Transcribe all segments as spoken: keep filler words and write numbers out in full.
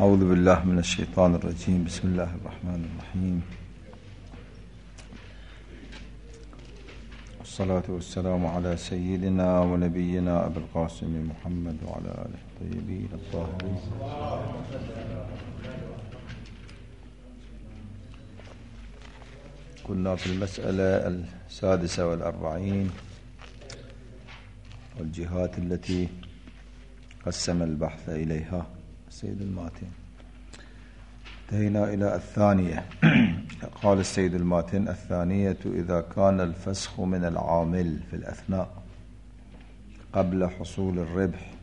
أعوذ بالله من الشيطان الرجيم. بسم الله الرحمن الرحيم، والصلاة والسلام على سيدنا ونبينا أبي القاسم محمد وعلى آله الطيبين الطاهرين. كنا في المسألة السادسة والأربعين والجهات التي قسم البحث إليها السيد الماتن. انتهينا إلى الثانية. قال السيد الماتن: الثانية إذا كان الفسخ من العامل في الأثناء قبل حصول الربح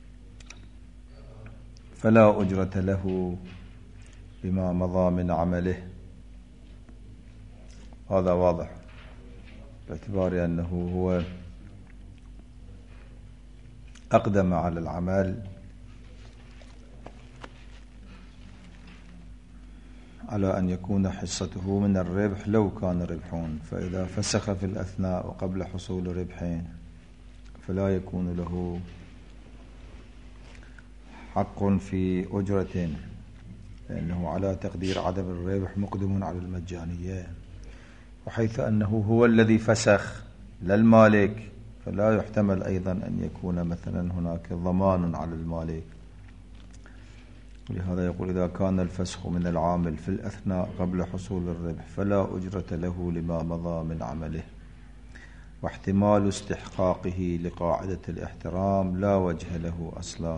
فلا أجرة له بما مضى من عمله. هذا واضح باعتبار أنه هو أقدم على العمل على أن يكون حصته من الربح لو كان ربحون، فإذا فسخ في الأثناء وقبل حصول ربحين فلا يكون له حق في أجرة، لأنه على تقدير عدم الربح مقدم على المجانية، وحيث أنه هو الذي فسخ للمالك فلا يحتمل أيضا أن يكون مثلا هناك ضمان على المالك. ولهذا يقول: إذا كان الفسخ من العامل في الأثناء قبل حصول الربح فلا أجرة له لما مضى من عمله، واحتمال استحقاقه لقاعدة الاحترام لا وجه له أصلا.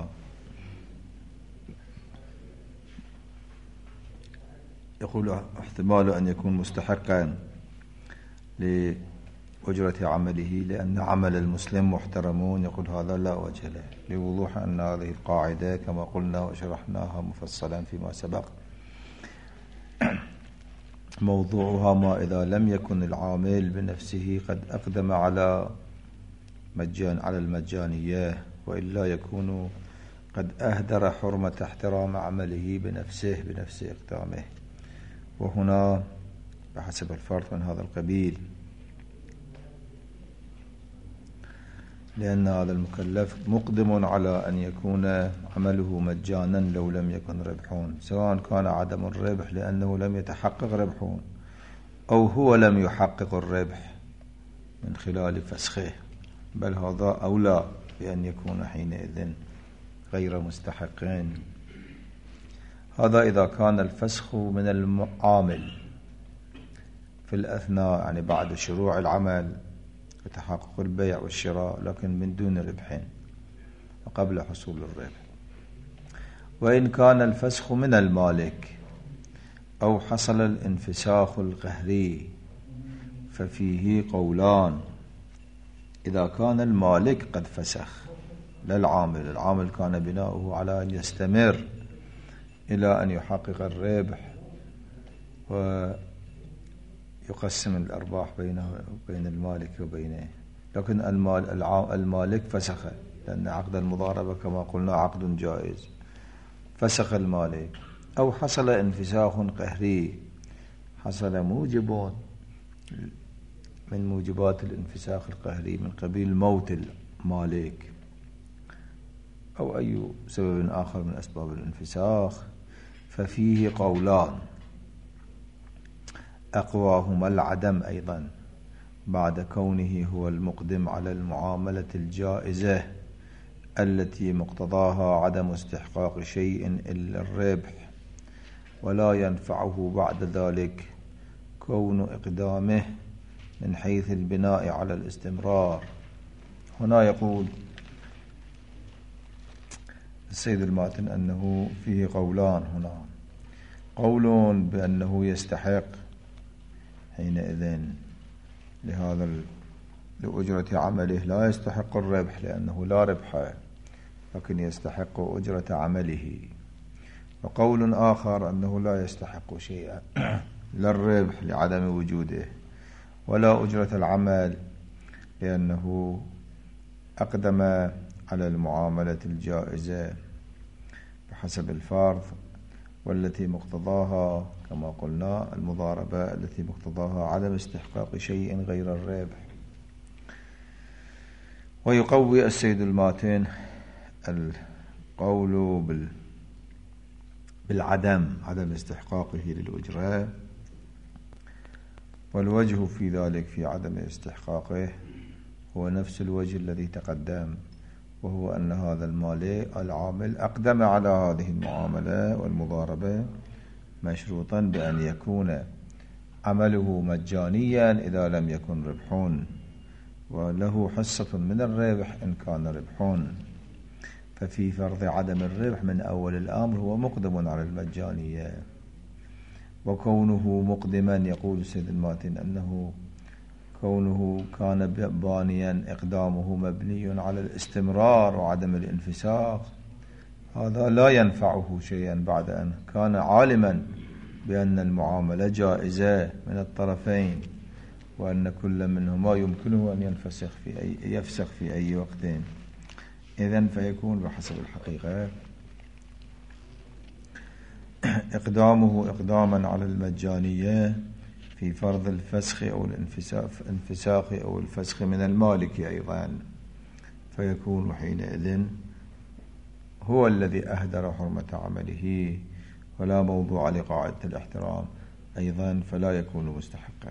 يقول: احتمال أن يكون مستحقا لأجرة عمله لأن عمل المسلم محترمون، يقول هذا لا وجه له، لوضوح أن هذه القاعدة كما قلنا وشرحناها مفصلا فيما سبق موضوعها ما إذا لم يكن العامل بنفسه قد أقدم على مجان على المجانية، وإلا يكون قد أهدر حرمة احترام عمله بنفسه بنفس إقدامه، وهنا بحسب الفرض من هذا القبيل، لأن هذا المكلف مقدم على أن يكون عمله مجانا لو لم يكن ربحون، سواء كان عدم الربح لأنه لم يتحقق ربحون أو هو لم يحقق الربح من خلال فسخه، بل هذا أولى بأن يكون حينئذ غير مستحقين. هذا إذا كان الفسخ من العامل في الأثناء، يعني بعد شروع العمل وتحقق البيع والشراء لكن من دون ربح وقبل حصول الربح. وإن كان الفسخ من المالك أو حصل الانفساخ القهري ففيه قولان. إذا كان المالك قد فسخ للعامل، العامل كان بناؤه على أن يستمر إلى أن يحقق الربح ويقسم الأرباح بينه وبين المالك وبينه، لكن المال المالك فسخ، لأن عقد المضاربة كما قلنا عقد جائز، فسخ المالك. أو حصل انفساخ قهري، حصل موجب من موجبات الانفساخ القهري من قبيل موت المالك أو أي سبب آخر من أسباب الانفساخ، ففيه قولان، أقواهما العدم أيضا بعد كونه هو المقدم على المعاملة الجائزة التي مقتضاها عدم استحقاق شيء إلا الربح، ولا ينفعه بعد ذلك كون إقدامه من حيث البناء على الاستمرار. هنا يقول السيد الماتن أنه فيه قولان، هنا قول بأنه يستحق حينئذ لهذا لأجرة عمله، لا يستحق الربح لأنه لا ربح، لكن يستحق أجرة عمله. وقول آخر أنه لا يستحق شيئا، لا الربح لعدم وجوده ولا أجرة العمل لأنه أقدم على المعاملة الجائزة بحسب الفرض، والتي مقتضاها كما قلنا المضاربة التي مقتضاها عدم استحقاق شيء غير الربح. ويقوي السيد الماتن القول بالعدم، عدم استحقاقه للأجرة. والوجه في ذلك في عدم استحقاقه هو نفس الوجه الذي تقدم، وهو أن هذا المالك العامل أقدم على هذه المعاملة والمضاربة مشروطا بأن يكون عمله مجانيا إذا لم يكن ربحون، وله حصة من الربح إن كان ربحون. ففي فرض عدم الربح من أول الأمر هو مقدم على المجانية. وكونه مقدما، يقول السيد الماتن أنه كونه كان بانيا إقدامه مبني على الاستمرار وعدم الانفساخ، هذا لا ينفعه شيئا بعد أن كان عالما بأن المعاملة جائزة من الطرفين، وأن كل منهما يمكنه أن ينفسخ في أي يفسخ في أي وقت. إذن فيكون بحسب الحقيقة إقدامه إقداما على المجانية في فرض الفسخ أو الانفساخ أو الفسخ من المالك أيضا، فيكون حينئذ هو الذي أهدر حرمة عمله، ولا موضوع لقاعدة الاحترام أيضا، فلا يكون مستحقا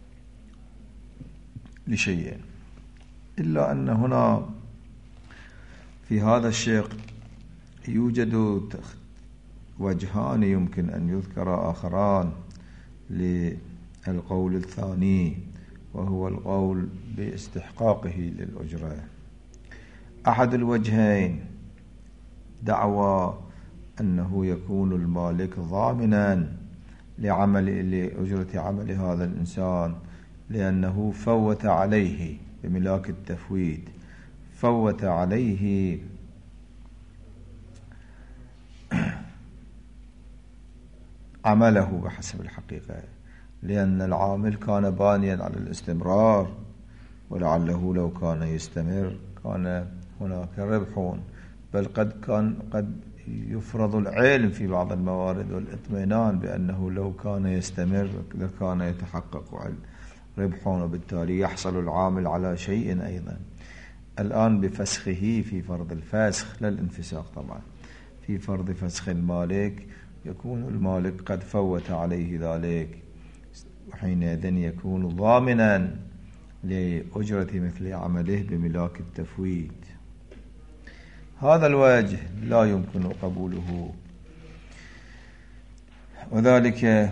لشيء. إلا أن هنا في هذا الشق يوجد وجهان يمكن أن يذكر آخران للقول الثاني، وهو القول باستحقاقه للأجرة. أحد الوجهين دعوى أنه يكون المالك ضامنا لعمل لأجرة عمل هذا الإنسان، لأنه فوت عليه بملاك التفويت، فوت عليه عمله بحسب الحقيقة، لأن العامل كان بانيا على الاستمرار، ولعله لو كان يستمر كان هناك ربح، بل قد كان قد يفرض العلم في بعض الموارد والاطمئنان بأنه لو كان يستمر لكان يتحقق ربح، وبالتالي يحصل العامل على شيء أيضا. الآن بفسخه في فرض الفسخ، لا الانفساخ طبعا، في فرض فسخ المالك يكون المالك قد فوت عليه ذلك، وحينئذ يكون ضامنا لأجرة مثل عمله بملاك التفويت. هذا الوجه لا يمكن قبوله، وذلك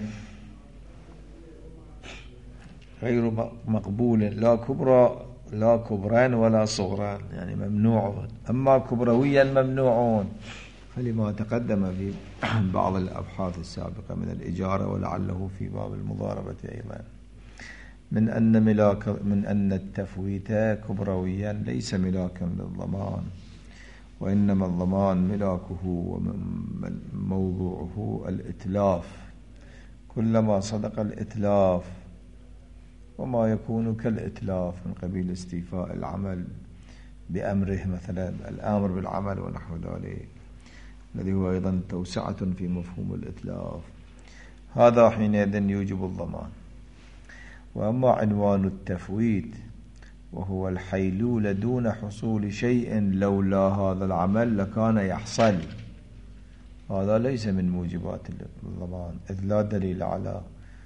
غير مقبول، لا كبرى لا كبران ولا صغران، يعني ممنوعون. أما كبرويا ممنوعون، فلما تقدم في بعض الأبحاث السابقة من الإجارة، ولعله في باب المضاربة أيضا، من أن ملاك من أن التفويت كبرويا ليس ملاكا للضمان، وإنما الضمان ملاكه وموضوعه الإتلاف. كلما صدق الإتلاف وما يكون كالإتلاف من قبيل استيفاء العمل بأمره، مثلا الأمر بالعمل ونحو ذلك، الذي هو أيضا توسعة في مفهوم الإتلاف، هذا حينئذ يوجب الضمان. وأما عنوان التفويت وهو الحيلولة دون حصول شيء لولا هذا العمل لكان يحصل، هذا ليس من موجبات الضمان، إذ لا دليل على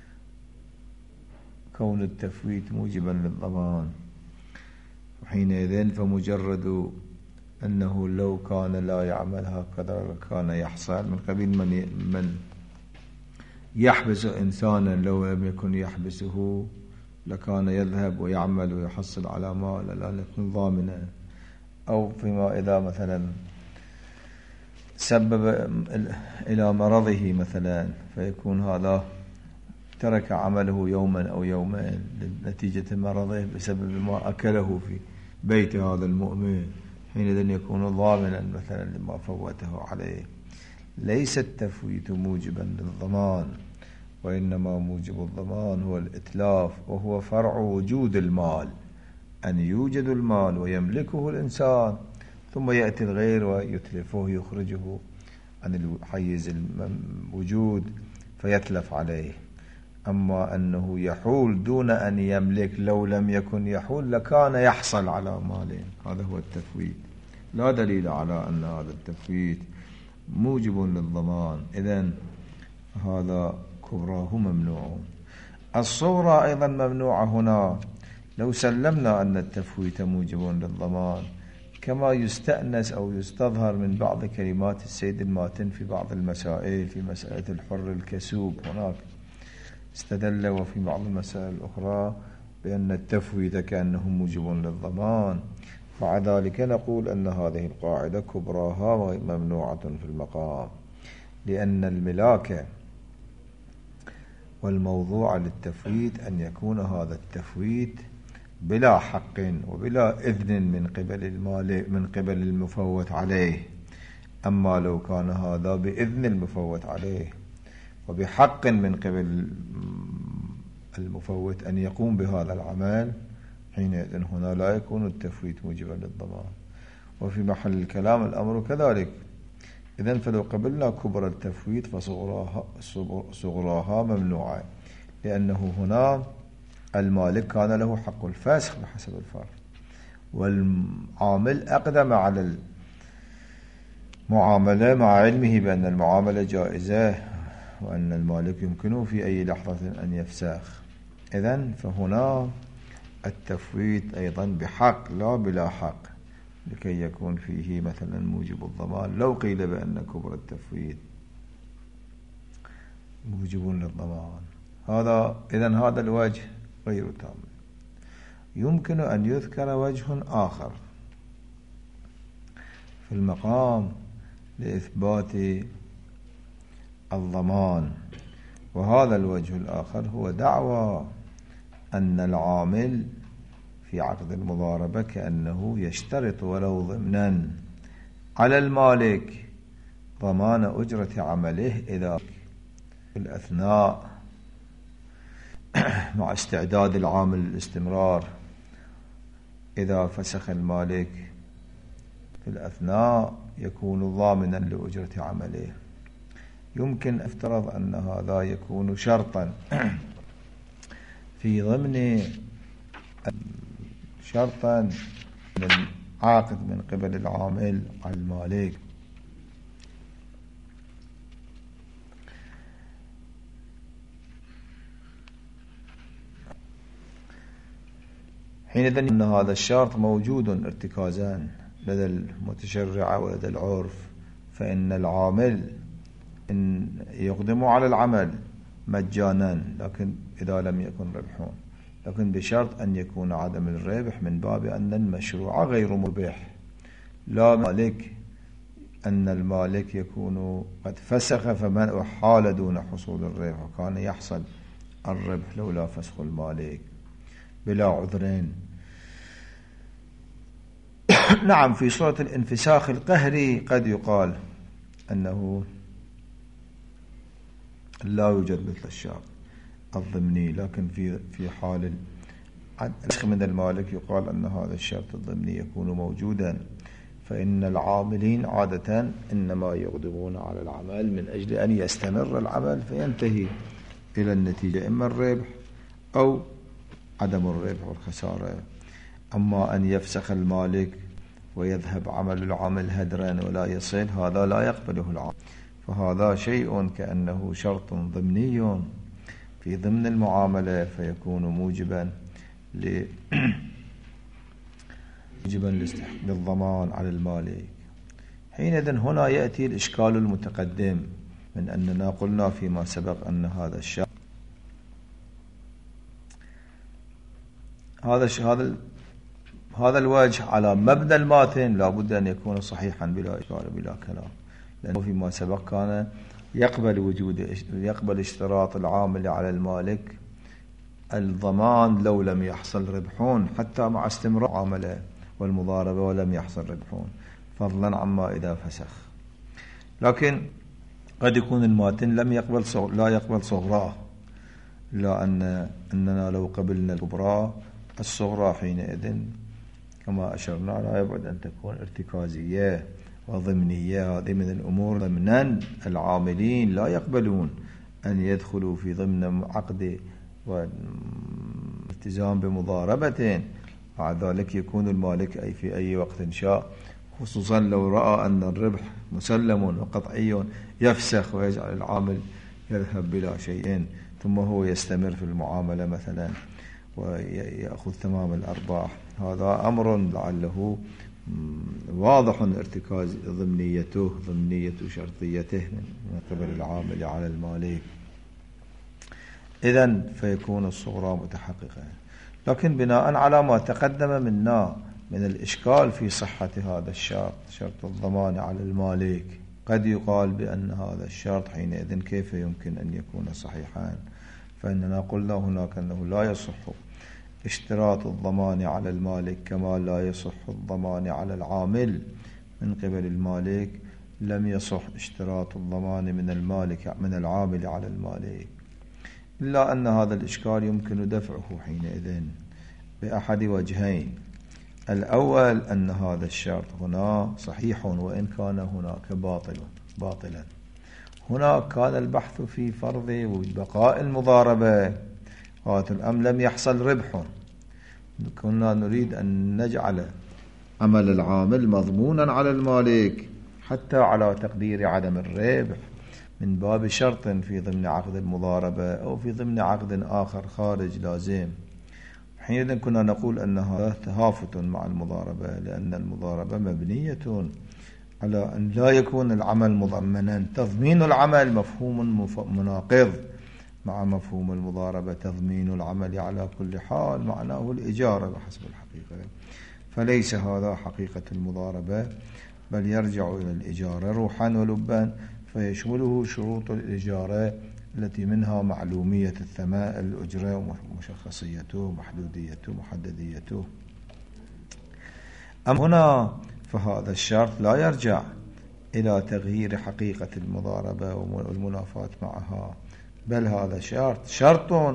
كون التفويت موجبا للضمان. وحينئذ فمجرد أنه لو كان لا يعمل هكذا لكان يحصل، من قبيل من من يحبس إنسانا لو لم يكن يحبسه لكان يذهب ويعمل ويحصل على مال لا يكون ضامنا. أو فيما إذا مثلا سبب إلى مرضه مثلا، فيكون هذا ترك عمله يوما أو يومين نتيجة مرضه بسبب ما أكله في بيت هذا المؤمن، حينئذ يكون ضامنا مثلا لما فوته عليه. ليس التفويت موجبا للضمان، وإنما موجب الضمان هو الإتلاف، وهو فرع وجود المال، أن يوجد المال ويملكه الإنسان ثم يأتي الغير ويتلفه، يخرجه عن حيز الوجود فيتلف عليه. أما أنه يحول دون أن يملك، لو لم يكن يحول لكان يحصل على ماله، هذا هو التفويت. لا دليل على أن هذا التفويت موجب للضمان، إذن هذا كبراه ممنوع. الصغرى أيضا ممنوعة هنا. لو سلمنا أن التفويت موجب للضمان كما يستأنس أو يستظهر من بعض كلمات السيد الماتن في بعض المسائل، في مسألة الحر الكسوب هناك استدل، وفي بعض المسائل الأخرى بأن التفويت كأنه موجب للضمان، مع ذلك نقول أن هذه القاعدة كبراها ممنوعة في المقام، لأن الملاك والموضوع للتفويت أن يكون هذا التفويت بلا حق وبلا إذن من قبل المالك من قبل المفوت عليه. أما لو كان هذا بإذن المفوت عليه وبحق من قبل المفوت أن يقوم بهذا العمل، حينئذ هنا لا يكون التفويت موجبا للضمان. وفي محل الكلام الأمر كذلك. إذن فلو قبلنا كبر التفويت فصغراها صغراها ممنوعة، لأنه هنا المالك كان له حق الفسخ بحسب الفرق، والعامل أقدم على المعاملة مع علمه بأن المعاملة جائزة وأن المالك يمكنه في أي لحظة أن يفسخ. إذن فهنا التفويت أيضا بحق لا بلا حق، لكي يكون فيه مثلا موجب الضمان. لو قيل بأن كبر التفويت موجب للضمان، هذا إذن هذا الوجه غير تام. يمكن أن يذكر وجه آخر في المقام لإثبات الضمان، وهذا الوجه الآخر هو دعوى أن العامل في عقد المضاربة كأنه يشترط ولو ضمنا على المالك ضمان أجرة عمله إذا في الأثناء مع استعداد العامل للاستمرار، إذا فسخ المالك في الأثناء يكون ضامنا لأجرة عمله. يمكن افترض أن هذا يكون شرطا في ضمن شرطا للعاقد من قبل العامل على المالك، حينئذ أن هذا الشرط موجود ارتكازان لدى المتشرع ولدى العرف، فإن العامل إن يقدم على العمل مجانا لكن إذا لم يكن ربحون، لكن بشرط أن يكون عدم الربح من باب أن المشروع غير مربح، لا مالك أن المالك يكون قد فسخ فمن حال دون حصول الربح، وكان يحصل الربح لولا فسخ المالك بلا عذرين. نعم، في صورة الانفساخ القهري قد يقال أنه لا يوجد مثل الشرط الضمني، لكن في في حال الفسخ من المالك يقال أن هذا الشرط الضمني يكون موجودا، فإن العاملين عادة إنما يقدمون على العمل من أجل أن يستمر العمل فينتهي إلى النتيجة، إما الربح أو عدم الربح والخسارة. أما أن يفسخ المالك ويذهب عمل العمل هدرا ولا يصل، هذا لا يقبله العامل، فهذا شيء كأنه شرط ضمني في ضمن المعاملة فيكون موجبا ل موجبا للضمان على المالك. حينئذ هنا يأتي الإشكال المتقدم من أننا قلنا فيما سبق أن هذا الشرط هذا هذا هذا الوجه على مبنى الماتن لابد أن يكون صحيحا بلا إشكال بلا كلام، لأنه فيما سبق كان يقبل وجود يقبل اشتراط العامل على المالك الضمان لو لم يحصل ربحون حتى مع استمرار عمله والمضاربة ولم يحصل ربحون، فضلا عما إذا فسخ. لكن قد يكون الماتن لم يقبل صغ... لا يقبل صغراه، لا أن أننا لو قبلنا الكبرى الصغرى حينئذ كما أشرنا لا يبعد أن تكون ارتكازية وضمنية. هذه من الأمور ضمنا العاملين لا يقبلون أن يدخلوا في ضمن عقد والتزام بمضاربة، مع ذلك يكون المالك أي في أي وقت شاء خصوصا لو رأى أن الربح مسلم وقطعي يفسخ ويجعل العامل يذهب بلا شيء، ثم هو يستمر في المعاملة مثلا ويأخذ تمام الأرباح. هذا أمر لعله واضح ارتكاز ضمنيته ضمنية شرطيته من قبل العامل على المالك، إذن فيكون الصغرى متحققة. لكن بناء على ما تقدم منا من الإشكال في صحة هذا الشرط، شرط الضمان على المالك، قد يقال بأن هذا الشرط حينئذ كيف يمكن أن يكون صحيحا؟ فإننا قلنا هناك أنه لا يصح اشتراط الضمان على المالك كما لا يصح الضمان على العامل من قبل المالك، لم يصح اشتراط الضمان من المالك من العامل على المالك، إلا أن هذا الإشكال يمكن دفعه حينئذ بأحد وجهين. الأول أن هذا الشرط هنا صحيح وإن كان هناك باطل باطلا. هناك كان البحث في فرض بقاء المضاربة أم لم يحصل ربح، كنا نريد أن نجعل عمل العامل مضمونا على المالك حتى على تقدير عدم الربح من باب شرط في ضمن عقد المضاربة أو في ضمن عقد آخر خارج لازم. حينئذ كنا نقول أنها تهافت مع المضاربة، لأن المضاربة مبنية على أن لا يكون العمل مضمنا. تضمين العمل مفهوم مناقض مع مفهوم المضاربة. تضمين العمل على كل حال معناه الإجارة بحسب الحقيقة، فليس هذا حقيقة المضاربة، بل يرجع إلى الإجارة روحا ولبا، فيشمله شروط الإجارة التي منها معلومية الثمن الأجرة ومشخصيته محدوديته محدديته. أما هنا فهذا الشرط لا يرجع إلى تغيير حقيقة المضاربة والمنافاة معها، بل هذا شرط شرط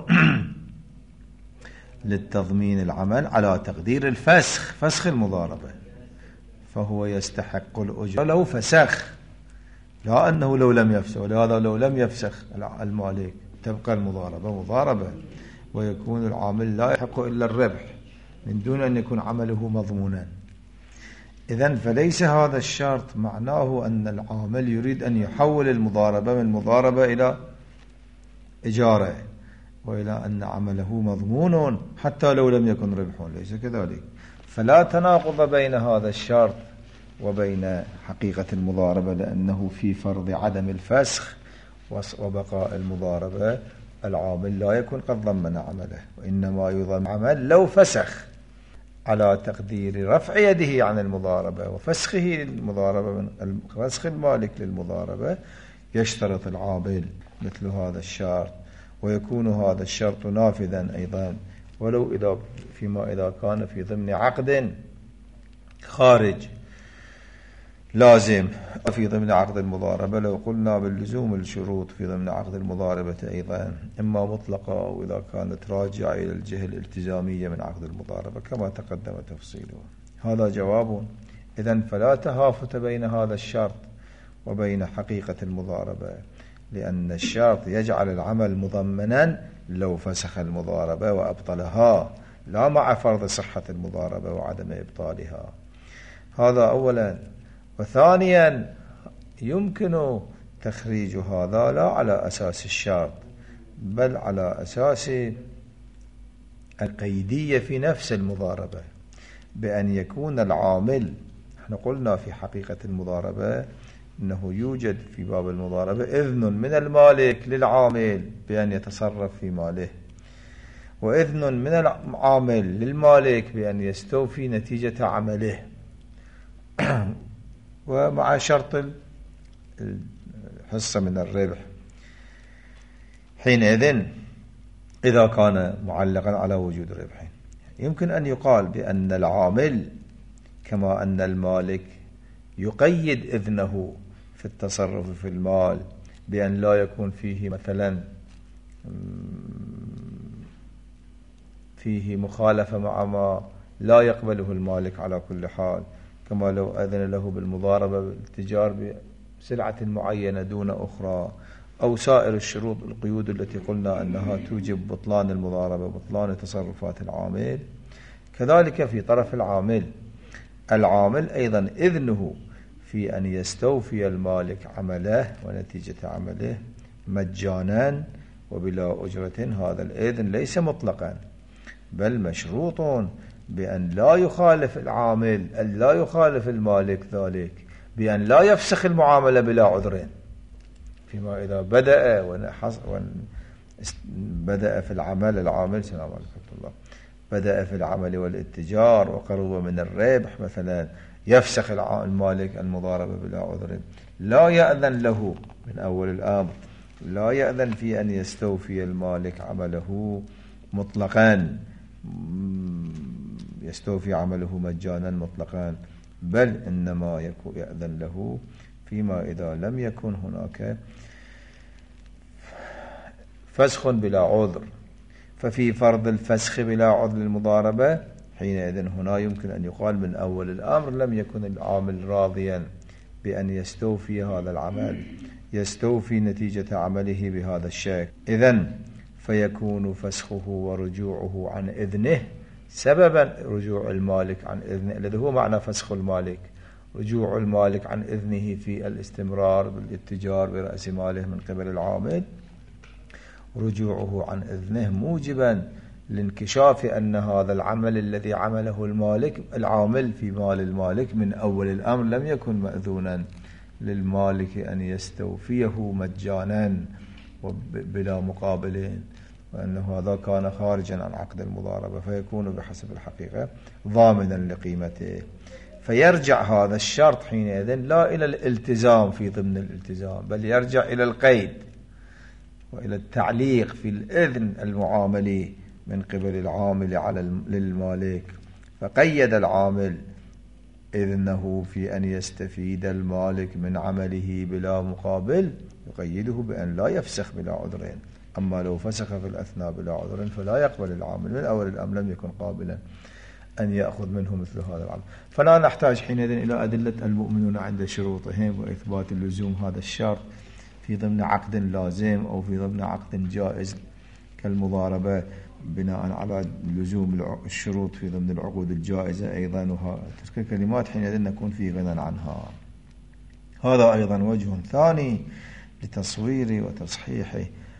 للتضمين العمل على تقدير الفسخ، فسخ المضاربة، فهو يستحق الأجرة لو فسخ، لا أنه لو لم يفسخ. ولهذا لو لم يفسخ المالك تبقى المضاربة مضاربة، ويكون العامل لا يحق إلا الربح من دون أن يكون عمله مضمونا. إذن فليس هذا الشرط معناه أن العامل يريد أن يحول المضاربة من مضاربة إلى إجارة، وإلى أن عمله مضمون حتى لو لم يكن ربح، ليس كذلك. فلا تناقض بين هذا الشرط وبين حقيقة المضاربة، لأنه في فرض عدم الفسخ وبقاء المضاربة العامل لا يكون قد ضمن عمله، وإنما يضمن عمل لو فسخ على تقدير رفع يده عن المضاربة وفسخه للمضاربة من فسخ المالك للمضاربة. يشترط العامل مثل هذا الشرط، ويكون هذا الشرط نافذا أيضا ولو إذا فيما إذا كان في ضمن عقد خارج لازم. في ضمن عقد المضاربة لو قلنا باللزوم الشروط في ضمن عقد المضاربة أيضا إما مطلقة أو إذا كانت راجعة إلى الجهة الالتزامية من عقد المضاربة كما تقدم تفصيله. هذا جواب. إذن فلا تهافت بين هذا الشرط وبين حقيقة المضاربة، لأن الشرط يجعل العمل مضمنا لو فسخ المضاربة وأبطلها، لا مع فرض صحة المضاربة وعدم إبطالها. هذا أولا. وثانيا يمكن تخريج هذا لا على أساس الشرط بل على أساس القيدية في نفس المضاربة، بأن يكون العامل، احنا قلنا في حقيقة المضاربة أنه يوجد في باب المضاربة إذن من المالك للعامل بأن يتصرف في ماله، وإذن من العامل للمالك بأن يستوفي نتيجة عمله، ومع شرط الحصة من الربح. حينئذ إذا كان معلقا على وجود ربح يمكن أن يقال بأن العامل كما أن المالك يقيد إذنه في التصرف في المال بأن لا يكون فيه مثلا فيه مخالفة مع ما لا يقبله المالك على كل حال، كما لو أذن له بالمضاربة بالتجار بسلعة معينة دون أخرى، أو سائر الشروط القيود التي قلنا أنها توجب بطلان المضاربة بطلان تصرفات العامل. كذلك في طرف العامل العامل أيضا إذنه في أن يستوفي المالك عمله ونتيجة عمله مجانا وبلا أجرة. هذا الإذن ليس مطلقا بل مشروط بأن لا يخالف العامل أن لا يخالف المالك ذلك بأن لا يفسخ المعاملة بلا عذر. فيما إذا بدأ ونحص بدأ في العمل العامل سلام عليكم الله بدأ في العمل والاتجار وقرب من الربح مثلا يفسخ المالك المضاربة بلا عذر، لا يأذن له من أول الأمر لا يأذن في أن يستوفي المالك عمله مطلقا يستوفي عمله مجانا مطلقا، بل إنما يأذن له فيما إذا لم يكن هناك فسخ بلا عذر. ففي فرض الفسخ بلا عذر المضاربة حينئذ هنا يمكن أن يقال من أول الأمر لم يكن العامل راضيا بأن يستوفي هذا العمل يستوفي نتيجة عمله بهذا الشكل، إذن فيكون فسخه ورجوعه عن إذنه سببا رجوع المالك عن إذنه الذي هو معنى فسخ المالك، رجوع المالك عن إذنه في الاستمرار بالاتجار برأس ماله من قبل العامل، رجوعه عن إذنه موجبا لانكشاف أن هذا العمل الذي عمله المالك العامل في مال المالك من أول الأمر لم يكن مأذونا للمالك أن يستوفيه مجانا وبلا مقابلين، وأن هذا كان خارجا عن عقد المضاربة فيكون بحسب الحقيقة ضامنا لقيمته. فيرجع هذا الشرط حينئذ لا إلى الالتزام في ضمن الالتزام بل يرجع إلى القيد وإلى التعليق في الإذن المعاملي من قبل العامل على للمالك، فقيد العامل إذنه في أن يستفيد المالك من عمله بلا مقابل يقيده بأن لا يفسخ بلا عذرين. أما لو فسخ في الأثناء بلا عذر فلا يقبل العامل من أول الأمر لم يكن قابلا أن يأخذ منه مثل هذا العمل. فلا نحتاج حينئذ إلى أدلة المؤمنون عند شروطهم وإثبات اللزوم هذا الشرط في ضمن عقد لازم أو في ضمن عقد جائز كالمضاربة بناء على لزوم الشروط في ضمن العقود الجائزة أيضا، وتلك الكلمات حينئذ نكون في غنى عنها. هذا أيضا وجه ثاني لتصوير وتصحيح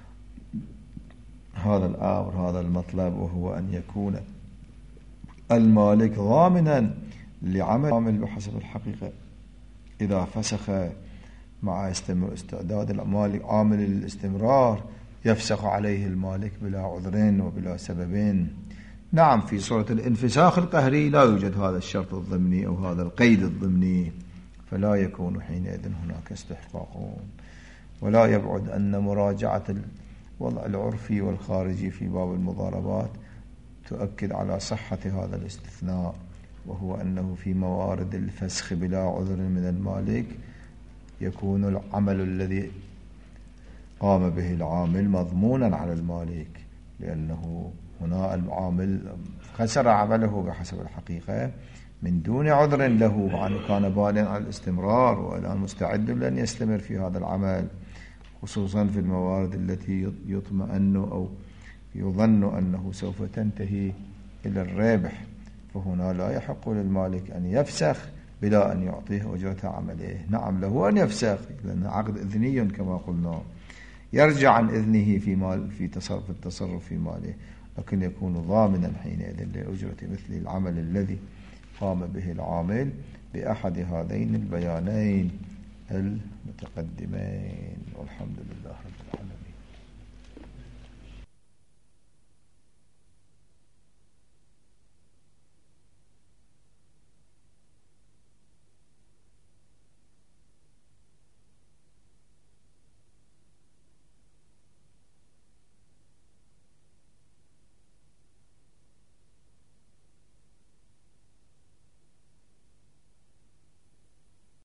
هذا الأمر هذا المطلب، وهو أن يكون المالك ضامنا لعمل بحسب الحقيقة إذا فسخ مع استعداد المالك عامل الاستمرار يفسخ عليه المالك بلا عذرين وبلا سببين. نعم في صورة الانفساخ القهري لا يوجد هذا الشرط الضمني أو هذا القيد الضمني فلا يكون حينئذ هناك استحقاق، ولا يبعد أن مراجعة الوضع العرفي والخارجي في باب المضاربات تؤكد على صحة هذا الاستثناء، وهو أنه في موارد الفسخ بلا عذر من المالك يكون العمل الذي قام به العامل مضمونا على المالك، لأنه هنا العامل خسر عمله بحسب الحقيقة من دون عذر له، مع أنه كان بالغا على الاستمرار والآن مستعد لأن يستمر في هذا العمل، خصوصا في الموارد التي يطمئن أو يظن أنه سوف تنتهي إلى الربح، فهنا لا يحق للمالك أن يفسخ بلا أن يعطيه أجرة عمله. نعم له أن يفسخ لأن عقد إذني كما قلنا يرجع عن إذنه في مال في تصرف التصرف في ماله، لكن يكون ضامنا حينئذ لأجرة مثل العمل الذي قام به العامل بأحد هذين البيانين المتقدمين. والحمد لله رب العالمين.